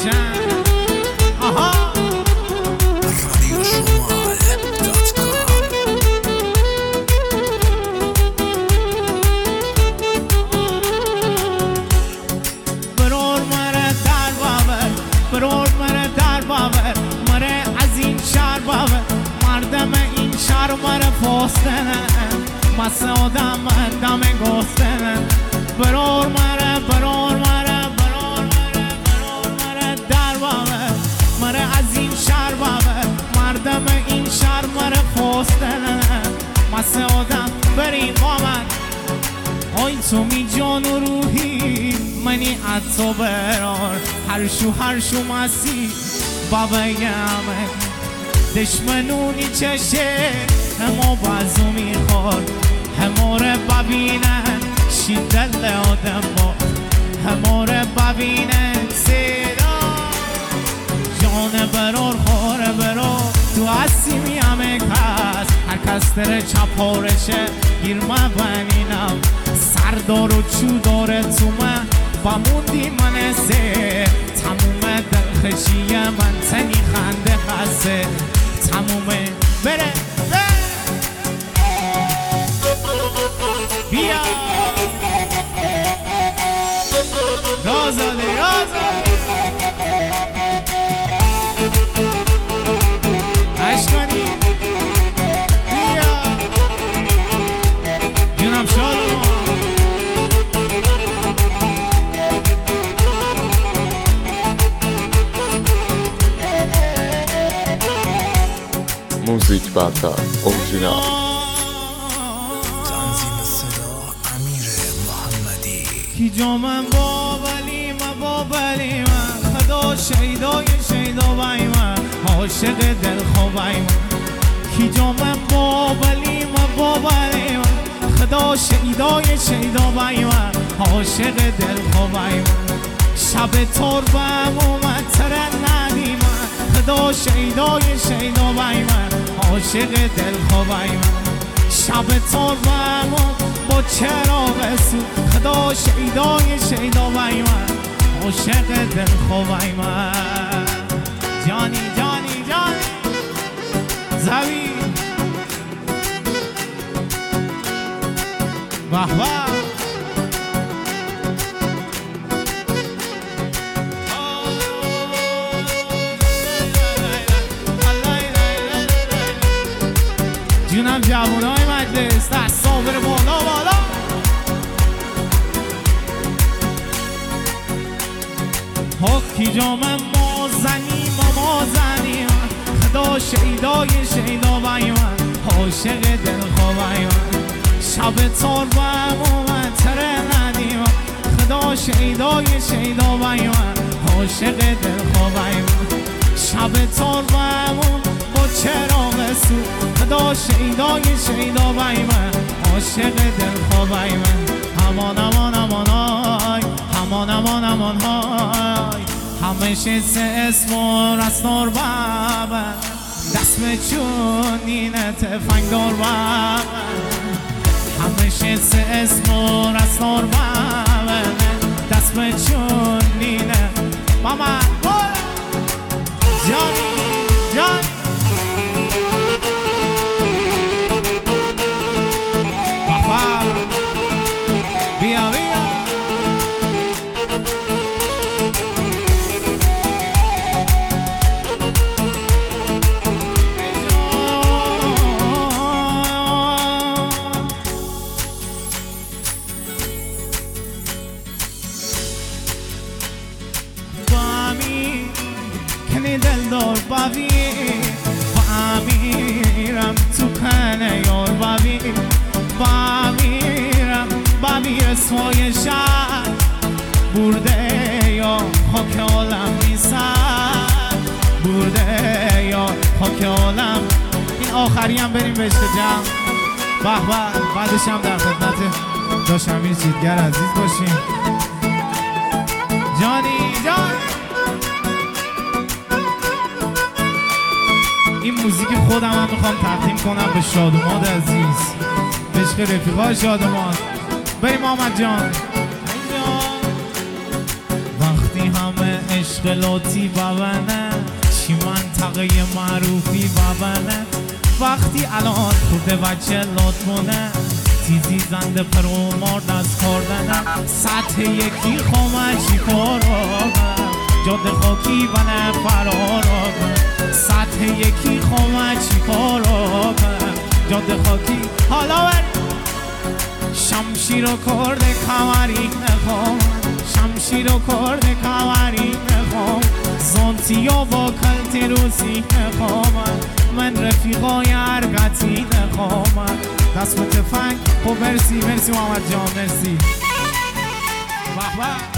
روشن. آها رادیو شمال.com. برور مره در باور، برور مره در باور، مره از این شهر باور، مردم این شهر مره پستنه، مسه آدم دم گستنه. برور مره، برور مره، برور مره، برور مره در باور، مره از این شهر باور، مردم این شهر مره پستنه، مسه آدم برین با من. آی تو می جان و روحی منی از تو برار، هر شو مسی بابایمه دشمنونی چشه همو بازو میخور، هموره ببینن شین دل آدم با، هموره ببینن سیدا جان برار خوره برار تو هستی همه کس، هر کس تره چپارشه گیر من بنینم سردار و چو داره تو من بموندی من سه تموم دلخشی من تنی خنده هسته تمومه بره بیا رازاده رازاده عشقانی بیا جونم شادم موزیک برتر اورجینال تنظیم صدا امیر محمدی. کی جامن بابلی من بابلی من خدا شیدای شیدا بای من عاشق دل خوبای من. کی جامن بابلی من بابلی من خدا شیدای شیدا بای من عاشق دل خوبای من. شب تربم اومد تره ندی من خدا شیدای شیدا بای من عاشق دل خوبای من. شب تربم با چراغ سو خدا شیدای شیدا بای من عاشق دل خوبای من. جانی جانی جانی زوی بحبه جونم جوانای مجلس دستا بره بالا بالا. حکی جامن ما زنیم ما زنیم خدا شیدای شیدا بای من عاشق دل خوبای من. شب تربم اومد تره ندیم خدا شیدای شیدا بای من عاشق دل خوبای من. شب تربم با چراغ سو خدا شیدای شیدا بای من عاشق دل خوبای من. همان همان همان های همان همان همان های همیشه سه اسم و رستار بابن دست به چونین تفنگ دار بابن همیشه سه اسم و رستار بابن دست به چونین ماما جانی جانی بیا بیا بامی کنی دلدار بامی بامیرم تو کنه یار بامی بامیرم بامی رسوای شهر برده یا خاک عالم نیستن برده یا خاک عالم. این آخری هم بریم بهشت جمع به به. بعدش هم در خدمت داشت امیر چیتگر عزیز باشیم. جانی جان این موزیک خودم هم میخوام تقدیم کنم به شادومان عزیز عشق رفیقای شادمان. بریم آمد جان وقتی همه عشق عشق لطی بابنه چی منطقه معروفی بابنه وقتی الان خود بچه لطمونه تیزی زنده پرو مرد از کردنه سطح یکی خمشی کروبه جاده خاکی بنه فرارابه سطح یکی خمشی کروبه جاده خاکی حالا بر شمشیر و کرده کمری نخوام شمشیر و کرده کمری نخوام زانتی و با کلتی روسی نخوام من رفیقای ارگتی نخوام دست به تفنگ خب مرسی محمد جان مرسی.